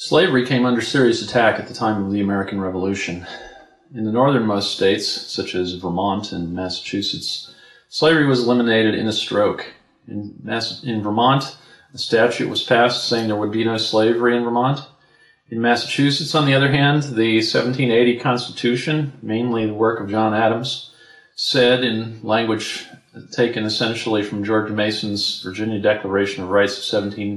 Slavery came under serious attack at the time of the American Revolution. In the northernmost states, such as Vermont and Massachusetts, slavery was eliminated in a stroke. In Vermont, a statute was passed saying there would be no slavery in Vermont. In Massachusetts, on the other hand, the 1780 Constitution, mainly the work of John Adams, said in language taken essentially from George Mason's Virginia Declaration of Rights of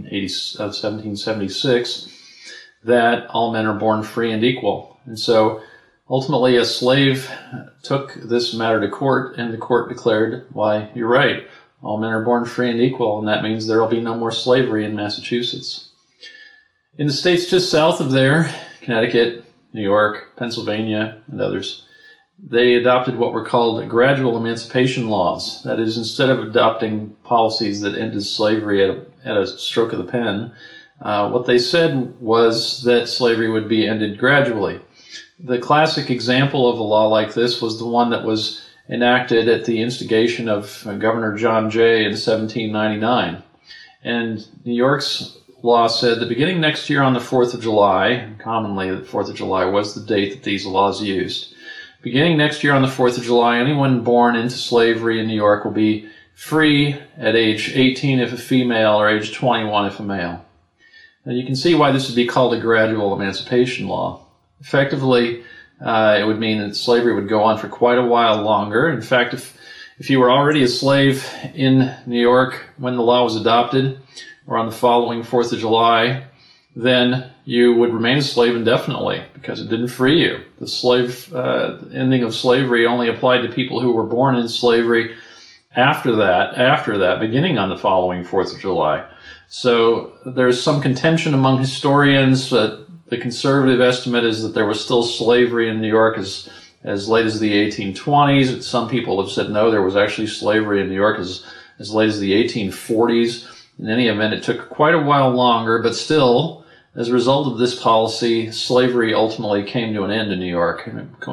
1776, that all men are born free and equal. And so ultimately a slave took this matter to court, and the court declared, why, you're right, all men are born free and equal, and that means there will be no more slavery in Massachusetts. In the states just south of there, Connecticut, New York, Pennsylvania, and others, they adopted what were called gradual emancipation laws. That is, instead of adopting policies that ended slavery at a stroke of the pen, what they said was that slavery would be ended gradually. The classic example of a law like this was the one that was enacted at the instigation of Governor John Jay in 1799. And New York's law said that beginning next year on the 4th of July, commonly the 4th of July was the date that these laws used, beginning next year on the 4th of July, anyone born into slavery in New York will be free at age 18 if a female or age 21 if a male. Now you can see why this would be called a gradual emancipation law. Effectively, it would mean that slavery would go on for quite a while longer. In fact, if you were already a slave in New York when the law was adopted, or on the following 4th of July, then you would remain a slave indefinitely because it didn't free you. The ending of slavery only applied to people who were born in slavery after that, beginning on the following 4th of July. So there's some contention among historians, but the conservative estimate is that there was still slavery in New York as late as the 1820s. Some people have said no, there was actually slavery in New York as late as the 1840s. In any event, it took quite a while longer, but still, as a result of this policy, slavery ultimately came to an end in New York.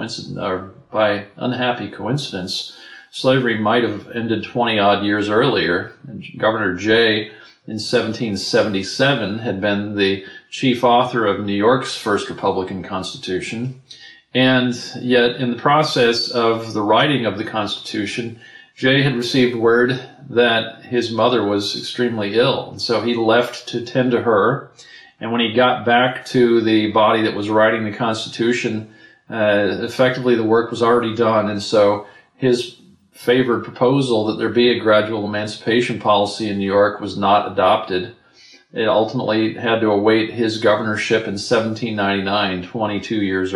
By unhappy coincidence, slavery might have ended 20-odd years earlier. And Governor Jay in 1777 had been the chief author of New York's first Republican Constitution. And yet, in the process of the writing of the Constitution, Jay had received word that his mother was extremely ill. And so he left to tend to her. And when he got back to the body that was writing the Constitution, effectively the work was already done. And so his favored proposal that there be a gradual emancipation policy in New York was not adopted. It ultimately had to await his governorship in 1799, 22 years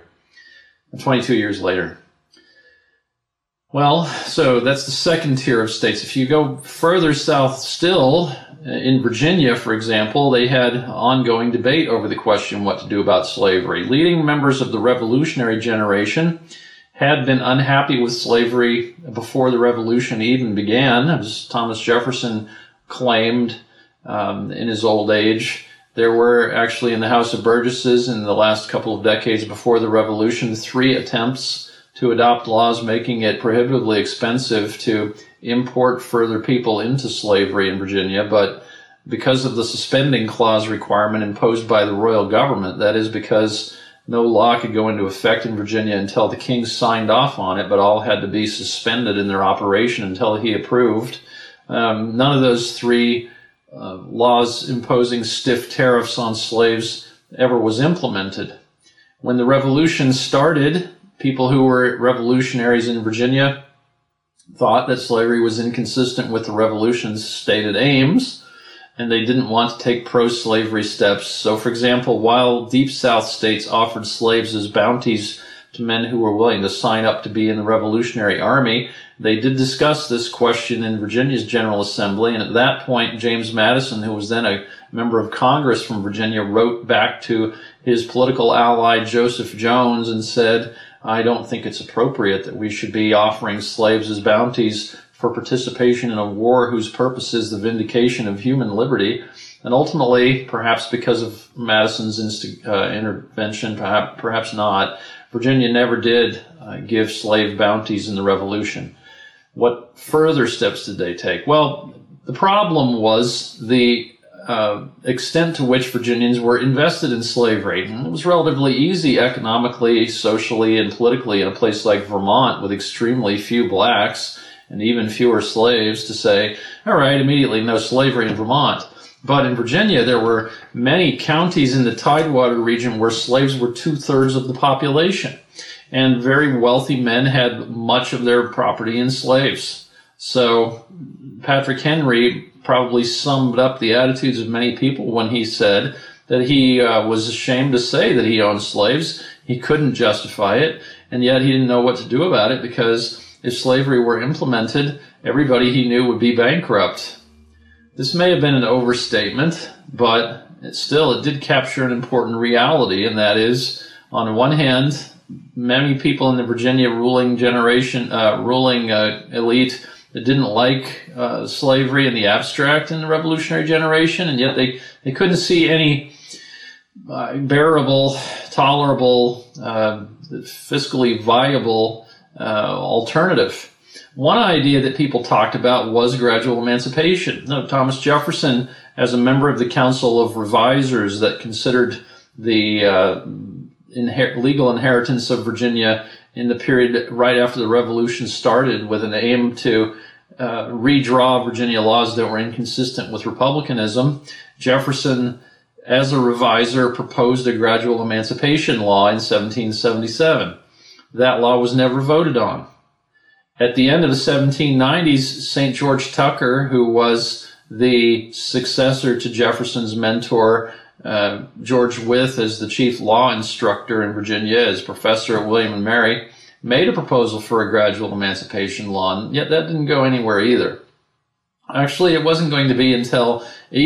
later. Well, so that's the second tier of states. If you go further south still, in Virginia, for example, they had ongoing debate over the question what to do about slavery. Leading members of the revolutionary generation had been unhappy with slavery before the revolution even began. As Thomas Jefferson claimed in his old age, there were actually in the House of Burgesses in the last couple of decades before the revolution 3 attempts to adopt laws making it prohibitively expensive to import further people into slavery in Virginia, but because of the suspending clause requirement imposed by the royal government, that is because no law could go into effect in Virginia until the king signed off on it, but all had to be suspended in their operation until he approved. None of those 3 laws imposing stiff tariffs on slaves ever was implemented. When the revolution started, people who were revolutionaries in Virginia thought that slavery was inconsistent with the revolution's stated aims, and they didn't want to take pro-slavery steps. So, for example, while Deep South states offered slaves as bounties to men who were willing to sign up to be in the Revolutionary Army, they did discuss this question in Virginia's General Assembly, and at that point, James Madison, who was then a member of Congress from Virginia, wrote back to his political ally Joseph Jones and said, I don't think it's appropriate that we should be offering slaves as bounties for participation in a war whose purpose is the vindication of human liberty. And ultimately, perhaps because of Madison's intervention, perhaps not, Virginia never did give slave bounties in the Revolution. What further steps did they take? Well, the problem was the extent to which Virginians were invested in slavery. And it was relatively easy economically, socially, and politically in a place like Vermont with extremely few blacks and even fewer slaves to say, all right, immediately no slavery in Vermont. But in Virginia, there were many counties in the Tidewater region where slaves were 2/3 of the population. And very wealthy men had much of their property in slaves. So Patrick Henry probably summed up the attitudes of many people when he said that he was ashamed to say that he owned slaves. He couldn't justify it, and yet he didn't know what to do about it because if slavery were implemented, everybody he knew would be bankrupt. This may have been an overstatement, but it did capture an important reality, and that is, on one hand, many people in the Virginia ruling elite that didn't like slavery in the abstract in the Revolutionary generation, and yet they couldn't see any bearable, tolerable, fiscally viable alternative. One idea that people talked about was gradual emancipation. Thomas Jefferson, as a member of the Council of Revisers that considered the legal inheritance of Virginia in the period right after the Revolution started with an aim to redraw Virginia laws that were inconsistent with republicanism, Jefferson, as a reviser, proposed a gradual emancipation law in 1777. That law was never voted on. At the end of the 1790s, St. George Tucker, who was the successor to Jefferson's mentor, George Wythe, as the chief law instructor in Virginia, as professor at William and Mary, made a proposal for a gradual emancipation law, and yet that didn't go anywhere either. Actually, it wasn't going to be until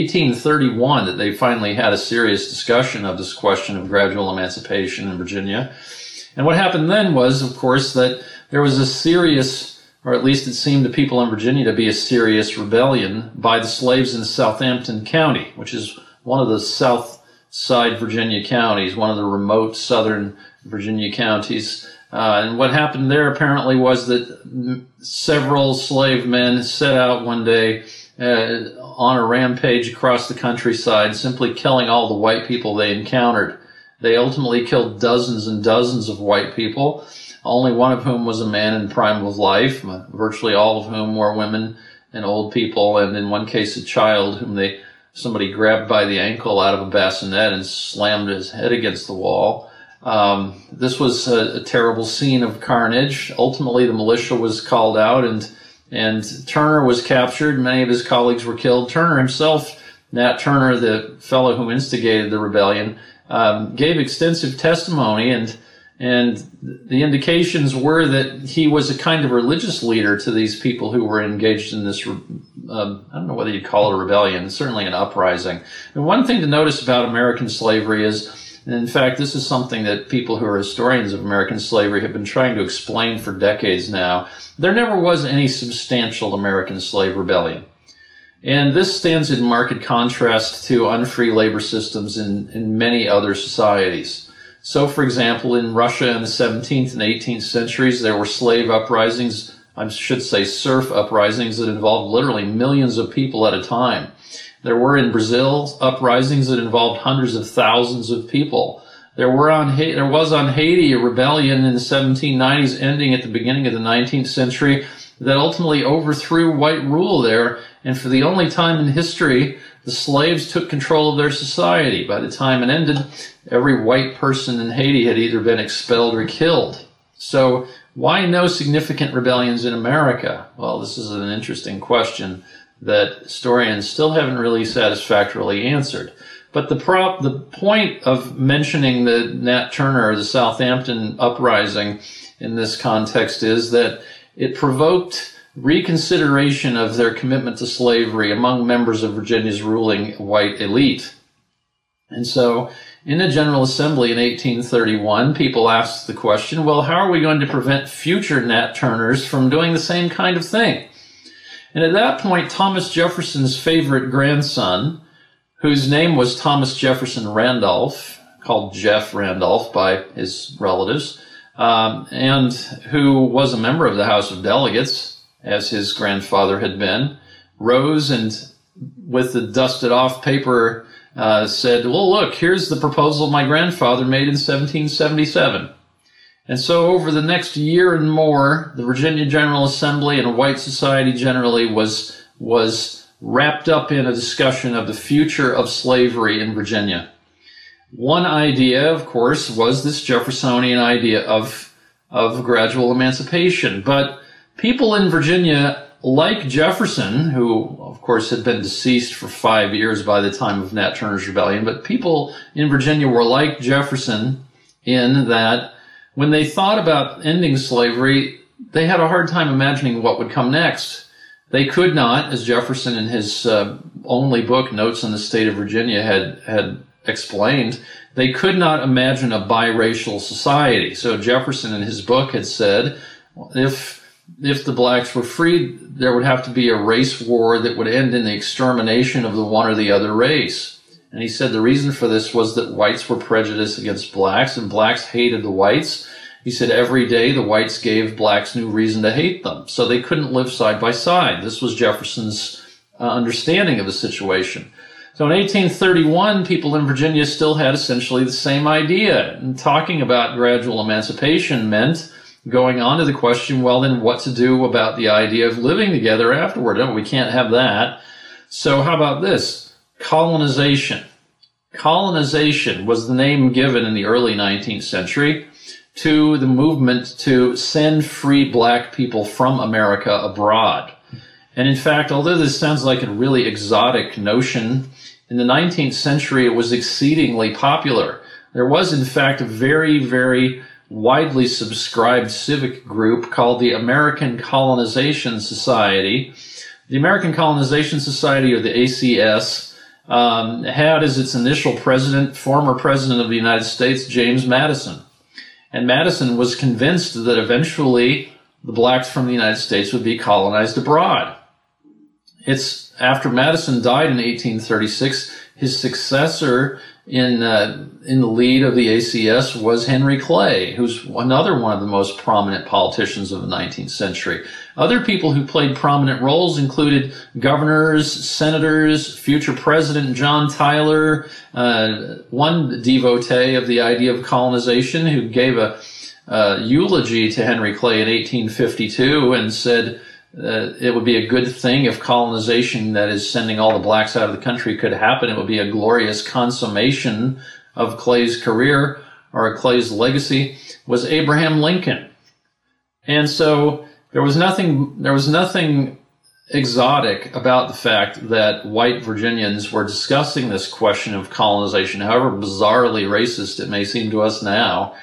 1831 that they finally had a serious discussion of this question of gradual emancipation in Virginia. And what happened then was, of course, that there was a serious, or at least it seemed to people in Virginia to be a serious rebellion by the slaves in Southampton County, which is one of the South Side Virginia counties, one of the remote southern Virginia counties. And what happened there apparently was that several slave men set out one day on a rampage across the countryside, simply killing all the white people they encountered. They ultimately killed dozens and dozens of white people, only one of whom was a man in prime of life, virtually all of whom were women and old people, and in one case a child whom somebody grabbed by the ankle out of a bassinet and slammed his head against the wall. This was a terrible scene of carnage. Ultimately, the militia was called out, and Turner was captured. Many of his colleagues were killed. Turner himself, Nat Turner, the fellow who instigated the rebellion, gave extensive testimony, and the indications were that he was a kind of religious leader to these people who were engaged in this, I don't know whether you'd call it a rebellion, certainly an uprising. And one thing to notice about American slavery is, and in fact, this is something that people who are historians of American slavery have been trying to explain for decades now. There never was any substantial American slave rebellion. And this stands in marked contrast to unfree labor systems in many other societies. So, for example, in Russia in the 17th and 18th centuries, there were slave uprisings, I should say serf uprisings, that involved literally millions of people at a time. There were in Brazil uprisings that involved hundreds of thousands of people. There was on Haiti a rebellion in the 1790s ending at the beginning of the 19th century that ultimately overthrew white rule there, and for the only time in history, the slaves took control of their society. By the time it ended, every white person in Haiti had either been expelled or killed. So why no significant rebellions in America? Well, this is an interesting question that historians still haven't really satisfactorily answered. But the point of mentioning the Nat Turner or the Southampton uprising in this context is that it provoked reconsideration of their commitment to slavery among members of Virginia's ruling white elite. And so in the General Assembly in 1831, people asked the question, well, how are we going to prevent future Nat Turners from doing the same kind of thing? And at that point, Thomas Jefferson's favorite grandson, whose name was Thomas Jefferson Randolph, called Jeff Randolph by his relatives, and who was a member of the House of Delegates, as his grandfather had been, rose and with the dusted off paper, said, well, look, here's the proposal my grandfather made in 1777. And so over the next year and more, the Virginia General Assembly and white society generally was wrapped up in a discussion of the future of slavery in Virginia. One idea, of course, was this Jeffersonian idea of gradual emancipation. But people in Virginia, like Jefferson, who, of course, had been deceased for 5 years by the time of Nat Turner's Rebellion, but people in Virginia were like Jefferson in that when they thought about ending slavery, they had a hard time imagining what would come next. They could not, as Jefferson in his only book, Notes on the State of Virginia, had explained, they could not imagine a biracial society. So Jefferson in his book had said, if the blacks were freed, there would have to be a race war that would end in the extermination of the one or the other race. And he said the reason for this was that whites were prejudiced against blacks and blacks hated the whites. He said every day the whites gave blacks new reason to hate them, so they couldn't live side by side. This was Jefferson's understanding of the situation. So in 1831, people in Virginia still had essentially the same idea. And talking about gradual emancipation meant going on to the question, well, then what to do about the idea of living together afterward? No, we can't have that. So how about this? Colonization. Colonization was the name given in the early 19th century to the movement to send free black people from America abroad. And in fact, although this sounds like a really exotic notion, in the 19th century it was exceedingly popular. There was, in fact, a very, very widely subscribed civic group called the American Colonization Society. The American Colonization Society, or the ACS, had as its initial president, former president of the United States, James Madison. And Madison was convinced that eventually the blacks from the United States would be colonized abroad. It's after Madison died in 1836, his successor in the lead of the ACS was Henry Clay, who's another one of the most prominent politicians of the 19th century. Other people who played prominent roles included governors, senators, future President John Tyler, one devotee of the idea of colonization who gave a eulogy to Henry Clay in 1852 and said it would be a good thing if colonization, that is sending all the blacks out of the country, could happen. It would be a glorious consummation of Clay's career or Clay's legacy, was Abraham Lincoln. And so there was nothing exotic about the fact that white Virginians were discussing this question of colonization, however bizarrely racist it may seem to us now.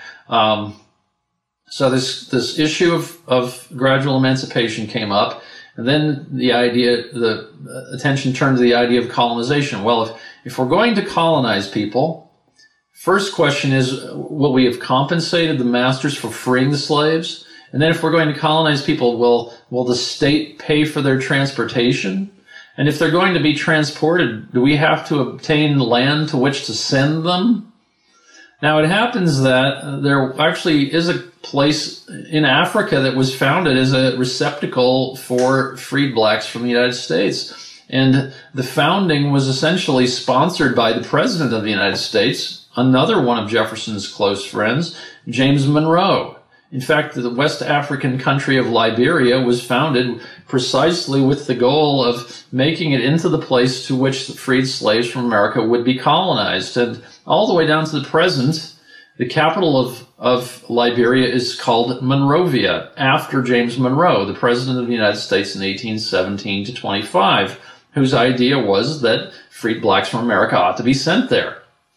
So this issue of gradual emancipation came up, and then the attention turned to the idea of colonization. Well, if we're going to colonize people, first question is, will we have compensated the masters for freeing the slaves? And then if we're going to colonize people, will the state pay for their transportation? And if they're going to be transported, do we have to obtain land to which to send them? Now, it happens that there actually is a place in Africa that was founded as a receptacle for freed blacks from the United States. And the founding was essentially sponsored by the President of the United States, another one of Jefferson's close friends, James Monroe. In fact, the West African country of Liberia was founded precisely with the goal of making it into the place to which the freed slaves from America would be colonized. And all the way down to the present, the capital of Liberia is called Monrovia, after James Monroe, the President of the United States in 1817 to 25, whose idea was that freed blacks from America ought to be sent there.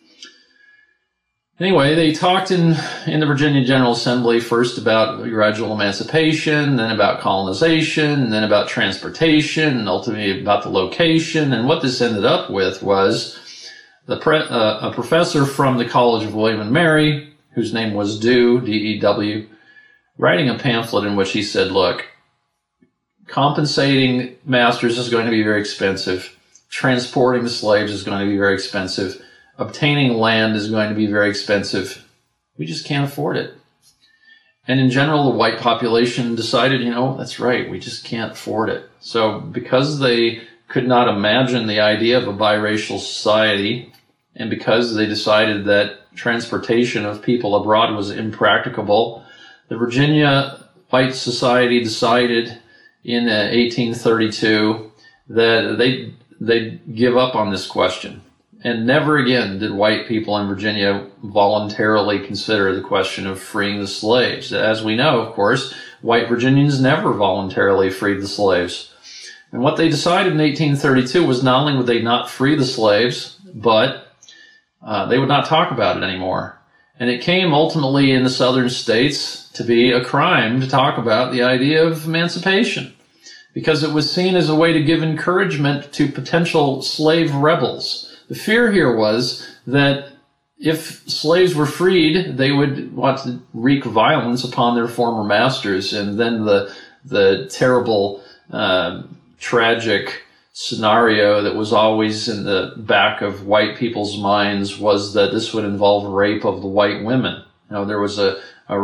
Anyway, they talked in the Virginia General Assembly first about gradual emancipation, then about colonization, and then about transportation, and ultimately about the location. And what this ended up with was a professor from the College of William and Mary, whose name was Dew, D-E-W, writing a pamphlet in which he said, look, compensating masters is going to be very expensive. Transporting the slaves is going to be very expensive. Obtaining land is going to be very expensive. We just can't afford it. And in general, the white population decided, that's right, we just can't afford it. So because they could not imagine the idea of a biracial society, and because they decided that transportation of people abroad was impracticable, the Virginia White Society decided in 1832 that they'd give up on this question. And never again did white people in Virginia voluntarily consider the question of freeing the slaves. As we know, of course, white Virginians never voluntarily freed the slaves. And what they decided in 1832 was not only would they not free the slaves, but they would not talk about it anymore. And it came ultimately in the southern states to be a crime to talk about the idea of emancipation, because it was seen as a way to give encouragement to potential slave rebels. The fear here was that if slaves were freed, they would want to wreak violence upon their former masters, and then the terrible, tragic scenario that was always in the back of white people's minds was that this would involve rape of the white women. You know, there was a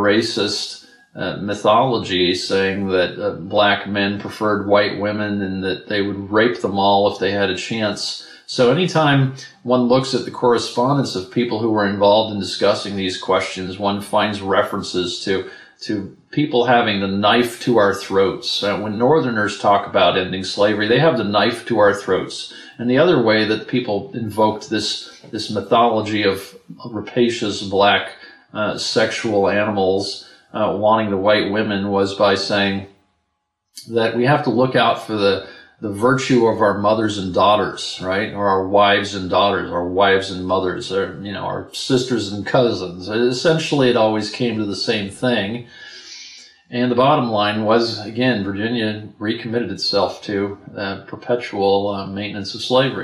racist mythology saying that black men preferred white women and that they would rape them all if they had a chance. So anytime one looks at the correspondence of people who were involved in discussing these questions, one finds references to people having the knife to our throats. When Northerners talk about ending slavery, they have the knife to our throats. And the other way that people invoked this mythology of rapacious black sexual animals wanting the white women was by saying that we have to look out for the virtue of our mothers and daughters, right? Or our wives and daughters, our wives and mothers, or, you know, our sisters and cousins. Essentially, it always came to the same thing. And the bottom line was, again, Virginia recommitted itself to perpetual maintenance of slavery.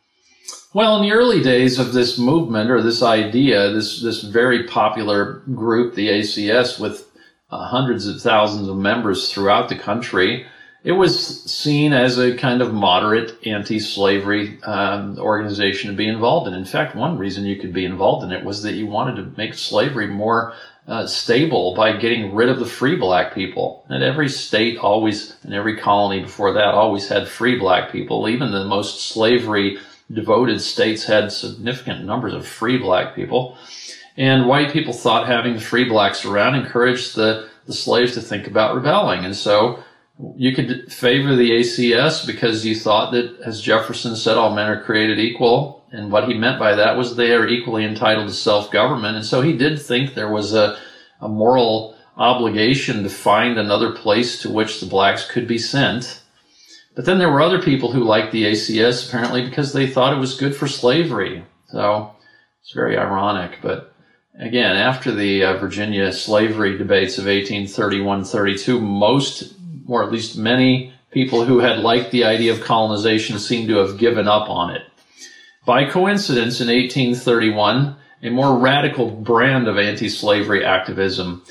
Well, in the early days of this movement, or this idea, this very popular group, the ACS, with hundreds of thousands of members throughout the country, it was seen as a kind of moderate anti-slavery organization to be involved in. In fact, one reason you could be involved in it was that you wanted to make slavery more stable by getting rid of the free black people. And every state always, and every colony before that, always had free black people. Even the most slavery-devoted states had significant numbers of free black people. And white people thought having the free blacks around encouraged the slaves to think about rebelling. And so you could favor the ACS because you thought that, as Jefferson said, all men are created equal. And what he meant by that was they are equally entitled to self-government. And so he did think there was a moral obligation to find another place to which the blacks could be sent. But then there were other people who liked the ACS, apparently, because they thought it was good for slavery. So it's very ironic. But again, after the Virginia slavery debates of 1831-32, most, or at least many, people who had liked the idea of colonization seem to have given up on it. By coincidence, in 1831, a more radical brand of anti-slavery activism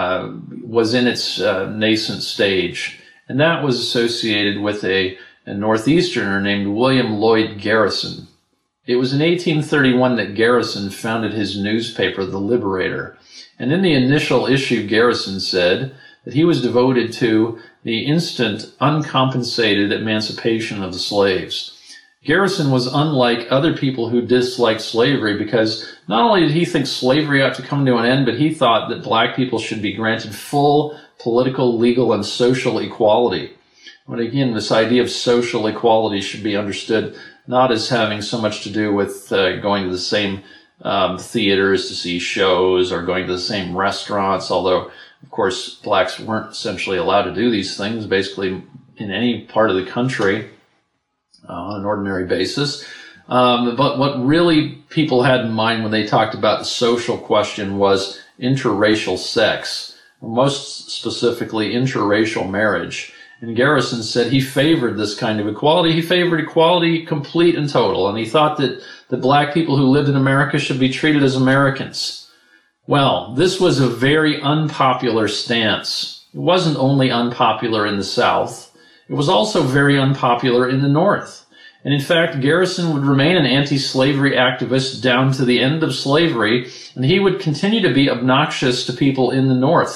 was in its nascent stage, and that was associated with a Northeasterner named William Lloyd Garrison. It was in 1831 that Garrison founded his newspaper, The Liberator, and in the initial issue, Garrison said that he was devoted to the instant, uncompensated emancipation of the slaves. Garrison was unlike other people who disliked slavery because not only did he think slavery ought to come to an end, but he thought that black people should be granted full political, legal, and social equality. But again, this idea of social equality should be understood not as having so much to do with going to the same theaters to see shows or going to the same restaurants, although, of course, blacks weren't essentially allowed to do these things basically in any part of the country on an ordinary basis. But what really people had in mind when they talked about the social question was interracial sex, most specifically interracial marriage. And Garrison said he favored this kind of equality. He favored equality complete and total, and he thought that the black people who lived in America should be treated as Americans. Well, this was a very unpopular stance. It wasn't only unpopular in the South, it was also very unpopular in the North. And in fact, Garrison would remain an anti-slavery activist down to the end of slavery, and he would continue to be obnoxious to people in the North.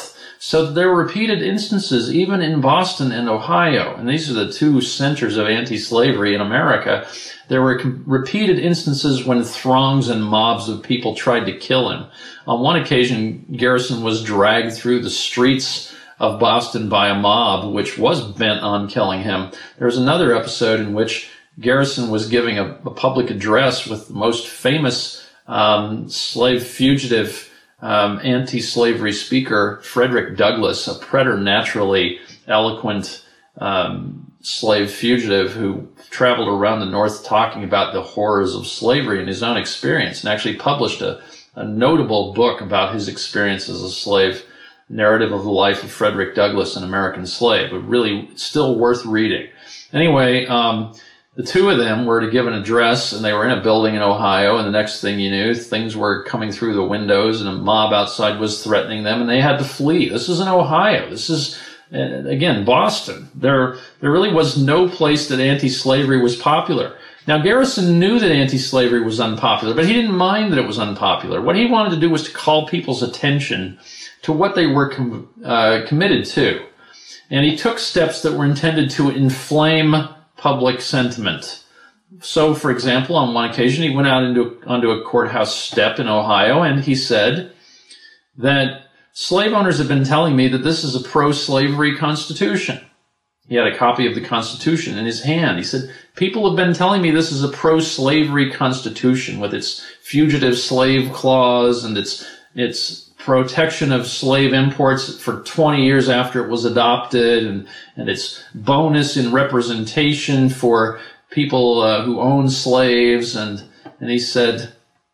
So there were repeated instances, even in Boston and Ohio, and these are the two centers of anti-slavery in America. There were repeated instances when throngs and mobs of people tried to kill him. On one occasion, Garrison was dragged through the streets of Boston by a mob which was bent on killing him. There was another episode in which Garrison was giving a public address with the most famous slave fugitive anti-slavery speaker, Frederick Douglass, a preternaturally eloquent slave fugitive who traveled around the North talking about the horrors of slavery in his own experience, and actually published a notable book about his experience as a slave, Narrative of the Life of Frederick Douglass, an American Slave, but really still worth reading. Anyway, the two of them were to give an address, and they were in a building in Ohio, and the next thing you knew, things were coming through the windows, and a mob outside was threatening them, and they had to flee. This is in Ohio. This is, again, Boston. There really was no place that anti-slavery was popular. Now, Garrison knew that anti-slavery was unpopular, but he didn't mind that it was unpopular. What he wanted to do was to call people's attention to what they were committed to. And he took steps that were intended to inflame public sentiment. So, for example, on one occasion, he went out onto a courthouse step in Ohio, and he said that slave owners have been telling me that this is a pro-slavery constitution. He had a copy of the Constitution in his hand. He said, people have been telling me this is a pro-slavery constitution with its fugitive slave clause and its protection of slave imports for 20 years after it was adopted, and its bonus in representation for people who own slaves. And he said,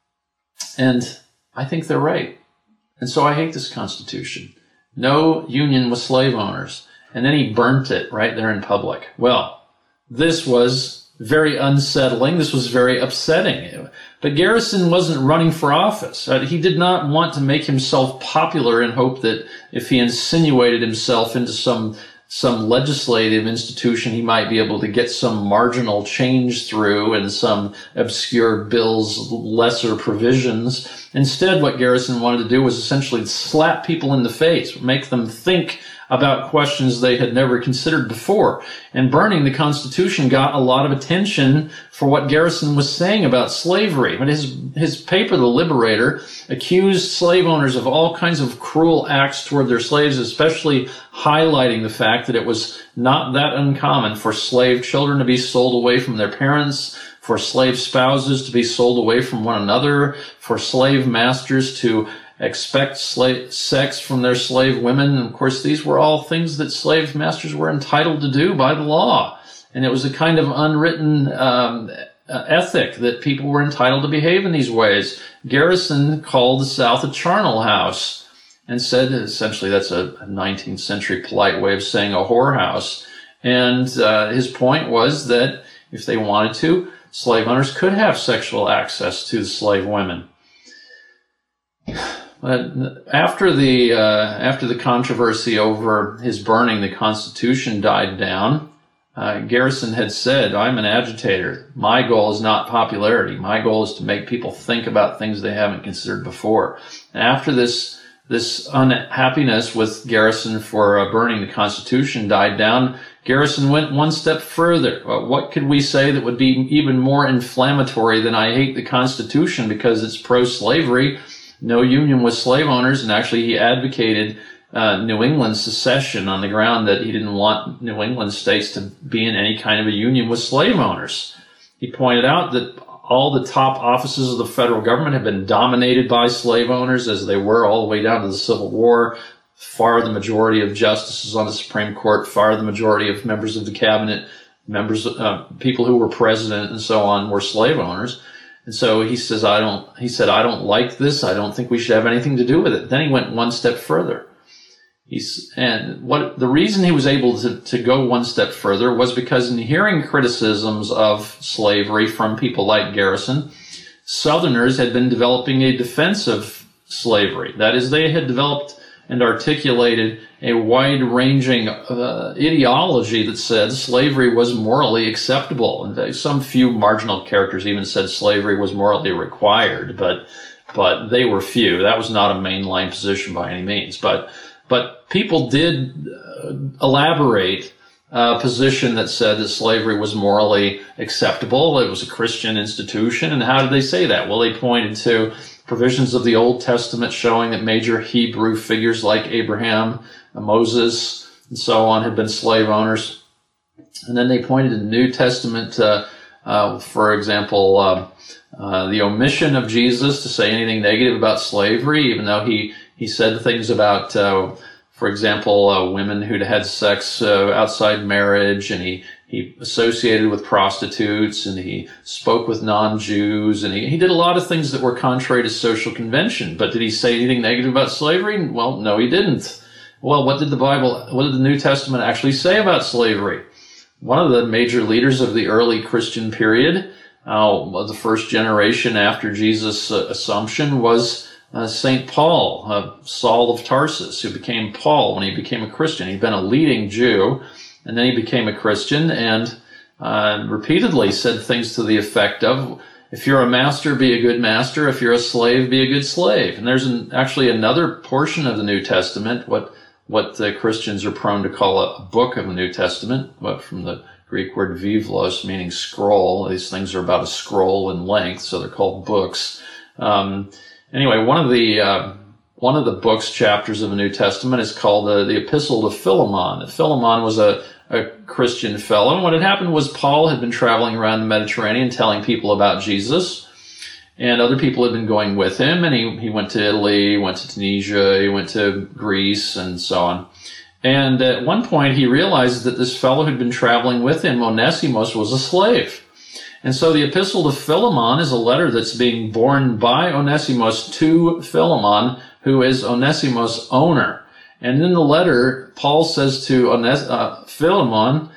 and I think they're right. And so I hate this Constitution. No union with slave owners. And then he burnt it right there in public. Well, this was very unsettling. This was very upsetting. But Garrison wasn't running for office. He did not want to make himself popular and hope that if he insinuated himself into some legislative institution, he might be able to get some marginal change through and some obscure bill's lesser provisions. Instead, what Garrison wanted to do was essentially slap people in the face, make them think about questions they had never considered before. And burning the Constitution got a lot of attention for what Garrison was saying about slavery. But his paper, The Liberator, accused slave owners of all kinds of cruel acts toward their slaves, especially highlighting the fact that it was not that uncommon for slave children to be sold away from their parents, for slave spouses to be sold away from one another, for slave masters to expect sex from their slave women. And of course, these were all things that slave masters were entitled to do by the law. And it was a kind of unwritten ethic that people were entitled to behave in these ways. Garrison called the South a charnel house and said essentially that's a 19th century polite way of saying a whorehouse. And his point was that if they wanted to, slave owners could have sexual access to the slave women. But after the controversy over his burning the Constitution died down, Garrison had said, I'm an agitator. My goal is not popularity. My goal is to make people think about things they haven't considered before. And after this unhappiness with Garrison for burning the Constitution died down, Garrison went one step further. What could we say that would be even more inflammatory than I hate the Constitution because it's pro-slavery? No union with slave owners, and actually he advocated New England secession on the ground that he didn't want New England states to be in any kind of a union with slave owners. He pointed out that all the top offices of the federal government have been dominated by slave owners, as they were all the way down to the Civil War. Far the majority of justices on the Supreme Court, far the majority of members of the cabinet, people who were president and so on were slave owners. And so he said, I don't like this. I don't think we should have anything to do with it. Then he went one step further. The reason he was able to go one step further was because in hearing criticisms of slavery from people like Garrison, Southerners had been developing a defense of slavery. That is, they had developed and articulated a wide-ranging ideology that said slavery was morally acceptable. And some few marginal characters even said slavery was morally required, but they were few. That was not a mainline position by any means. But But people did elaborate a position that said that slavery was morally acceptable. It was a Christian institution. And how did they say that? Well, they pointed to provisions of the Old Testament showing that major Hebrew figures like Abraham, Moses, and so on had been slave owners. And then they pointed to the New Testament, for example, the omission of Jesus to say anything negative about slavery, even though he said things about, for example, women who'd had sex outside marriage, and he associated with prostitutes, and he spoke with non-Jews, and he did a lot of things that were contrary to social convention. But did he say anything negative about slavery? Well, no, he didn't. Well, what did the New Testament actually say about slavery? One of the major leaders of the early Christian period, the first generation after Jesus' assumption, was St. Paul, Saul of Tarsus, who became Paul when he became a Christian. He'd been a leading Jew, and then he became a Christian, and repeatedly said things to the effect of, if you're a master, be a good master. If you're a slave, be a good slave. And there's actually another portion of the New Testament, what the Christians are prone to call a book of the New Testament, from the Greek word vivlos, meaning scroll. These things are about a scroll in length, so they're called books. Anyway, one of the books, chapters of the New Testament is called the Epistle to Philemon. Philemon was a Christian fellow, and what had happened was Paul had been traveling around the Mediterranean telling people about Jesus, and other people had been going with him, and he went to Italy, went to Tunisia, he went to Greece, and so on. And at one point he realized that this fellow who'd been traveling with him, Onesimus, was a slave. And so the Epistle to Philemon is a letter that's being borne by Onesimus to Philemon, who is Onesimus' owner. And in the letter, Paul says to Philemon,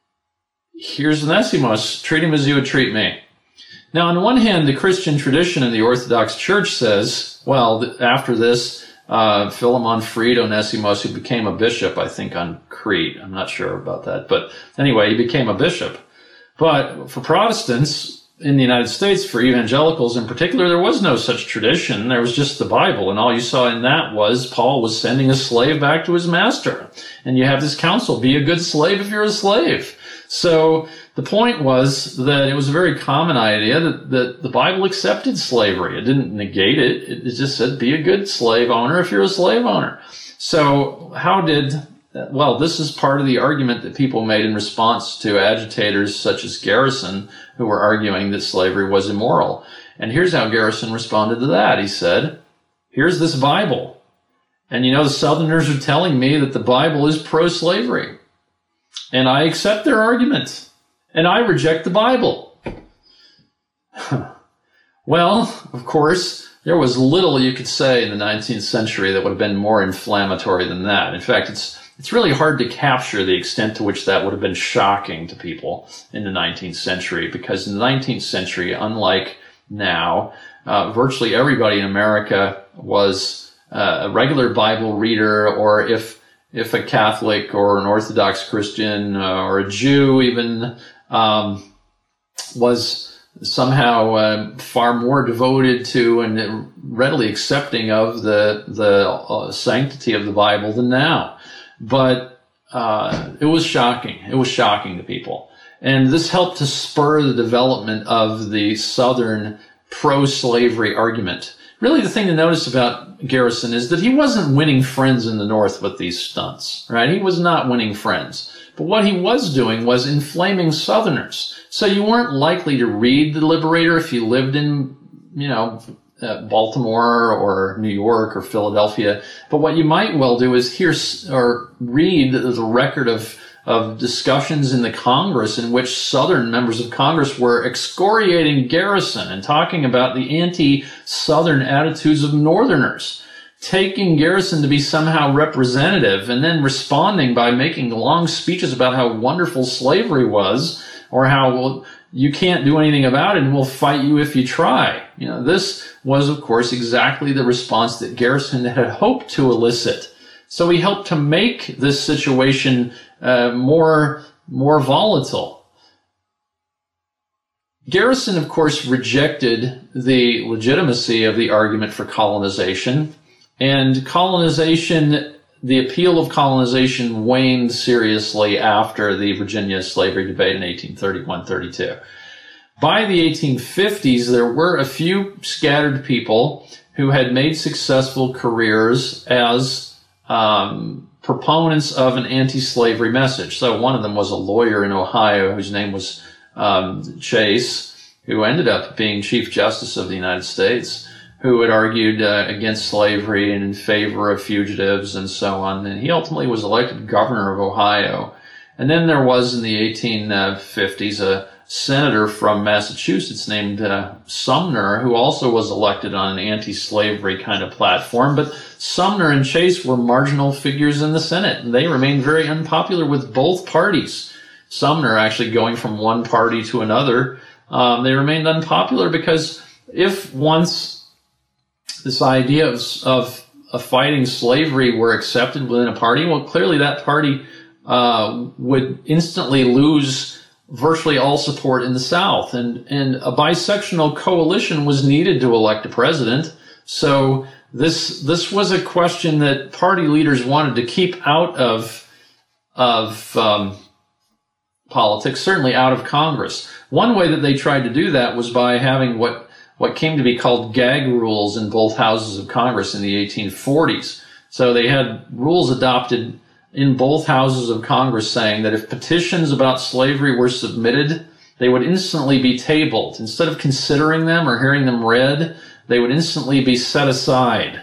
here's Onesimus, treat him as you would treat me. Now, on the one hand, the Christian tradition in the Orthodox Church says, well, after this, Philemon freed Onesimus, who became a bishop, I think, on Crete. I'm not sure about that. But anyway, he became a bishop. But for Protestants in the United States, for evangelicals in particular, there was no such tradition. There was just the Bible. And all you saw in that was Paul was sending a slave back to his master. And you have this counsel, be a good slave if you're a slave. So the point was that it was a very common idea that the Bible accepted slavery. It didn't negate it. It just said, be a good slave owner if you're a slave owner. So this is part of the argument that people made in response to agitators such as Garrison, who were arguing that slavery was immoral. And here's how Garrison responded to that. He said, here's this Bible. And the Southerners are telling me that the Bible is pro-slavery. And I accept their argument. And I reject the Bible. Well, of course, there was little you could say in the 19th century that would have been more inflammatory than that. In fact, it's really hard to capture the extent to which that would have been shocking to people in the 19th century, because in the 19th century, unlike now, virtually everybody in America was a regular Bible reader, or if a Catholic or an Orthodox Christian or a Jew even was somehow far more devoted to and readily accepting of the sanctity of the Bible than now. But it was shocking. It was shocking to people. And this helped to spur the development of the Southern pro-slavery argument. Really, the thing to notice about Garrison is that he wasn't winning friends in the North with these stunts, right? He was not winning friends. But what he was doing was inflaming Southerners. So you weren't likely to read The Liberator if you lived in, Baltimore or New York or Philadelphia. But what you might well do is hear or read the record of discussions in the Congress in which Southern members of Congress were excoriating Garrison and talking about the anti-Southern attitudes of Northerners, taking Garrison to be somehow representative, and then responding by making long speeches about how wonderful slavery was, or how, you can't do anything about it and we'll fight you if you try. This was, of course, exactly the response that Garrison had hoped to elicit. So he helped to make this situation more volatile. Garrison, of course, rejected the legitimacy of the argument for colonization, and colonization the appeal of colonization waned seriously after the Virginia slavery debate in 1831-32. By the 1850s, there were a few scattered people who had made successful careers as proponents of an anti-slavery message. So one of them was a lawyer in Ohio whose name was Chase, who ended up being Chief Justice of the United States, who had argued against slavery and in favor of fugitives and so on. And he ultimately was elected governor of Ohio. And then there was in the 1850s a senator from Massachusetts named Sumner, who also was elected on an anti-slavery kind of platform. But Sumner and Chase were marginal figures in the Senate, and they remained very unpopular with both parties. Sumner actually going from one party to another. They remained unpopular because if once this idea of fighting slavery were accepted within a party, well, clearly that party would instantly lose virtually all support in the South. And a bisectional coalition was needed to elect a president. So this was a question that party leaders wanted to keep out of politics, certainly out of Congress. One way that they tried to do that was by having what came to be called gag rules in both houses of Congress in the 1840s. So they had rules adopted in both houses of Congress saying that if petitions about slavery were submitted, they would instantly be tabled. Instead of considering them or hearing them read, they would instantly be set aside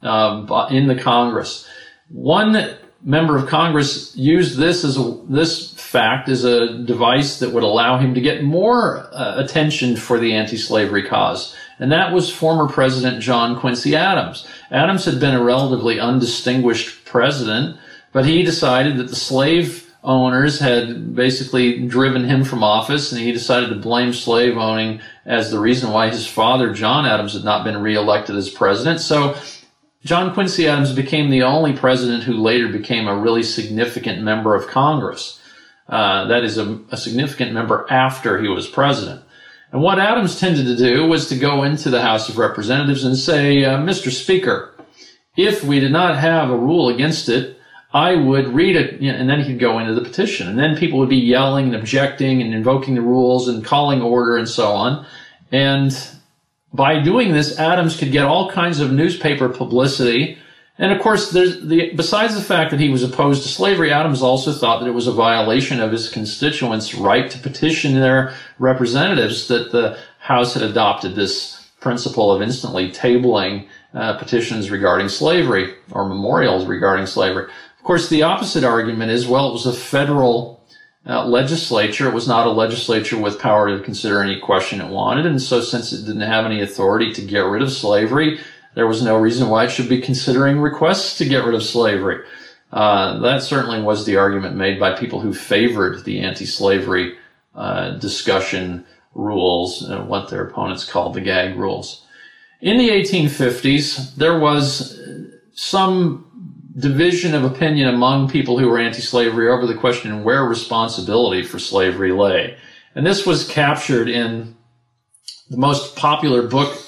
in the Congress. One member of Congress used this fact as a device that would allow him to get more attention for the anti-slavery cause. And that was former President John Quincy Adams. Adams had been a relatively undistinguished president, but he decided that the slave owners had basically driven him from office, and he decided to blame slave owning as the reason why his father, John Adams, had not been reelected as president. So John Quincy Adams became the only president who later became a really significant member of Congress. That is a significant member after he was president. And what Adams tended to do was to go into the House of Representatives and say, Mr. Speaker, if we did not have a rule against it, I would read it, and then he'd go into the petition. And then people would be yelling and objecting and invoking the rules and calling order and so on. And by doing this, Adams could get all kinds of newspaper publicity. And of course, besides the fact that he was opposed to slavery, Adams also thought that it was a violation of his constituents' right to petition their representatives that the House had adopted this principle of instantly tabling petitions regarding slavery or memorials regarding slavery. Of course, the opposite argument is, well, it was a federal legislature. It was not a legislature with power to consider any question it wanted. And so since it didn't have any authority to get rid of slavery, there was no reason why it should be considering requests to get rid of slavery. That certainly was the argument made by people who favored the anti-slavery discussion rules, what their opponents called the gag rules. In the 1850s, there was some division of opinion among people who were anti-slavery over the question where responsibility for slavery lay. And this was captured in the most popular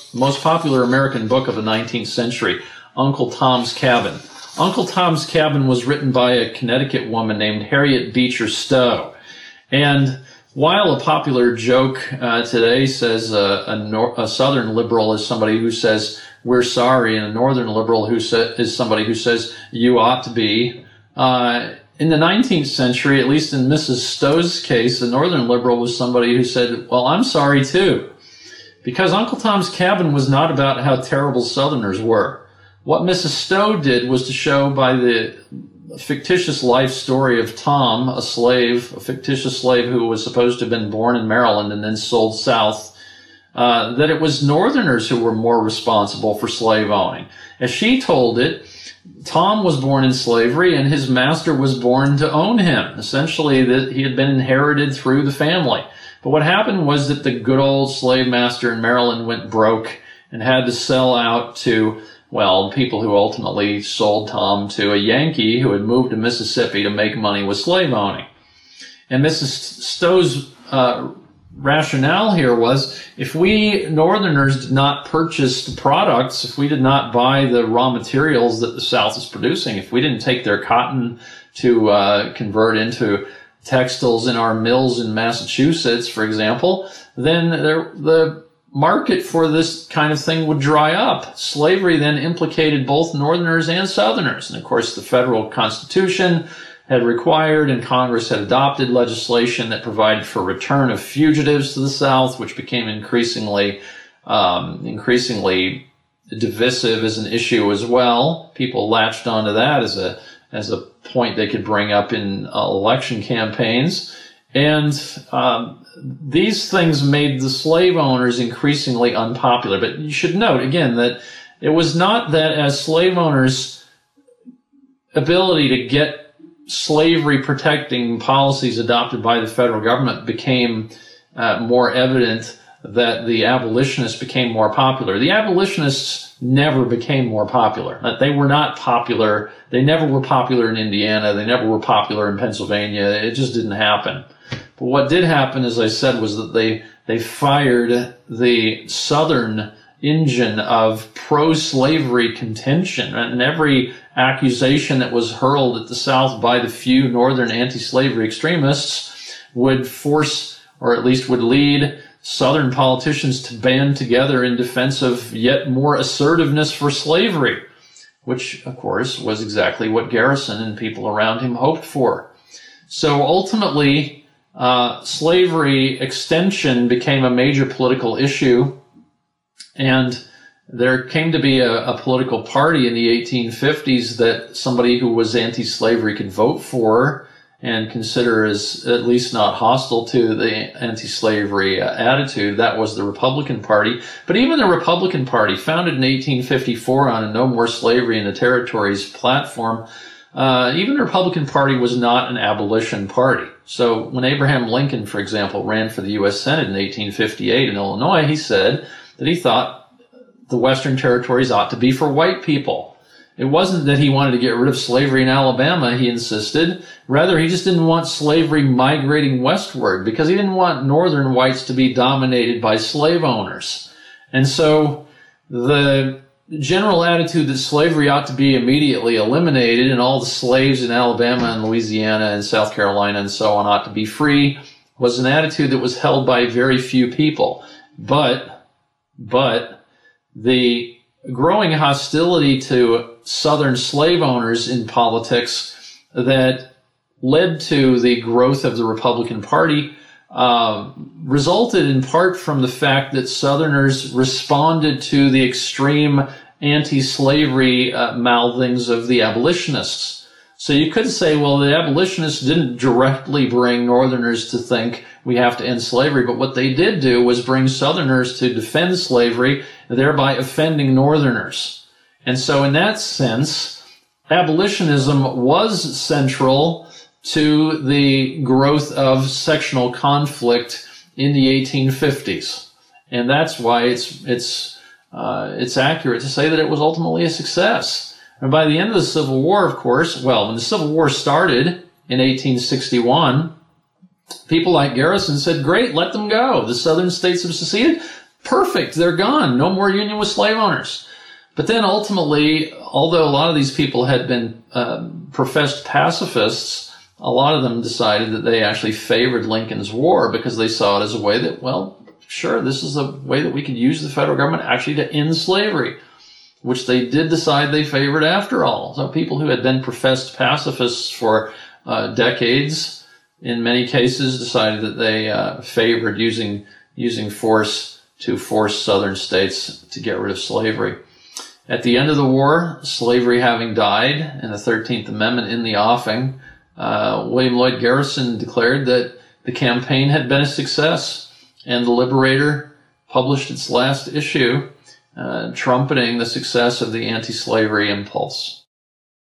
American book of the 19th century, Uncle Tom's Cabin. Uncle Tom's Cabin was written by a Connecticut woman named Harriet Beecher Stowe. And while a popular joke today says a Southern liberal is somebody who says, we're sorry, and a Northern liberal is somebody who says, you ought to be, in the 19th century, at least in Mrs. Stowe's case, a Northern liberal was somebody who said, well, I'm sorry too. Because Uncle Tom's Cabin was not about how terrible Southerners were. What Mrs. Stowe did was to show by the fictitious life story of Tom, a fictitious slave who was supposed to have been born in Maryland and then sold south, that it was Northerners who were more responsible for slave owning. As she told it, Tom was born in slavery and his master was born to own him. Essentially, that he had been inherited through the family. But what happened was that the good old slave master in Maryland went broke and had to sell out to, well, people who ultimately sold Tom to a Yankee who had moved to Mississippi to make money with slave owning. And Mrs. Stowe's rationale here was, if we Northerners did not purchase the products, if we did not buy the raw materials that the South is producing, if we didn't take their cotton to convert into textiles in our mills in Massachusetts, for example, then the market for this kind of thing would dry up. Slavery then implicated both Northerners and Southerners. And of course, the federal Constitution had required and Congress had adopted legislation that provided for return of fugitives to the South, which became increasingly divisive as an issue as well. People latched onto that as a point they could bring up in election campaigns. And these things made the slave owners increasingly unpopular. But you should note, again, that it was not that as slave owners' ability to get slavery protecting policies adopted by the federal government became more evident that the abolitionists became more popular. The abolitionists never became more popular. They were not popular. They never were popular in Indiana. They never were popular in Pennsylvania. It just didn't happen. But what did happen, as I said, was that they fired the Southern engine of pro-slavery contention, and every accusation that was hurled at the South by the few Northern anti-slavery extremists would force, or at least would lead, Southern politicians to band together in defense of yet more assertiveness for slavery, which, of course, was exactly what Garrison and people around him hoped for. So ultimately, slavery extension became a major political issue, and there came to be a political party in the 1850s that somebody who was anti-slavery could vote for and consider as at least not hostile to the anti-slavery attitude. That was the Republican Party. But even the Republican Party, founded in 1854 on a No More Slavery in the Territories platform, even the Republican Party was not an abolition party. So when Abraham Lincoln, for example, ran for the U.S. Senate in 1858 in Illinois, he said that he thought the Western Territories ought to be for white people. It wasn't that he wanted to get rid of slavery in Alabama, he insisted. Rather, he just didn't want slavery migrating westward because he didn't want northern whites to be dominated by slave owners. And so the general attitude that slavery ought to be immediately eliminated and all the slaves in Alabama and Louisiana and South Carolina and so on ought to be free was an attitude that was held by very few people. But the growing hostility to Southern slave owners in politics that led to the growth of the Republican Party resulted in part from the fact that Southerners responded to the extreme anti-slavery mouthings of the abolitionists. So you could say, well, the abolitionists didn't directly bring Northerners to think we have to end slavery, but what they did do was bring Southerners to defend slavery, thereby offending Northerners. And so in that sense, abolitionism was central to the growth of sectional conflict in the 1850s. And that's why it's accurate to say that it was ultimately a success. And by the end of the Civil War, of course, well, when the Civil War started in 1861, people like Garrison said, great, let them go. The Southern states have seceded. Perfect, they're gone. No more union with slave owners. But then ultimately, although a lot of these people had been professed pacifists, a lot of them decided that they actually favored Lincoln's war because they saw it as a way that, well, sure, this is a way that we could use the federal government actually to end slavery, which they did decide they favored after all. So people who had been professed pacifists for decades, in many cases, decided that they favored using force to force Southern states to get rid of slavery. At the end of the war, slavery having died and the 13th Amendment in the offing, William Lloyd Garrison declared that the campaign had been a success, and the Liberator published its last issue, trumpeting the success of the anti-slavery impulse.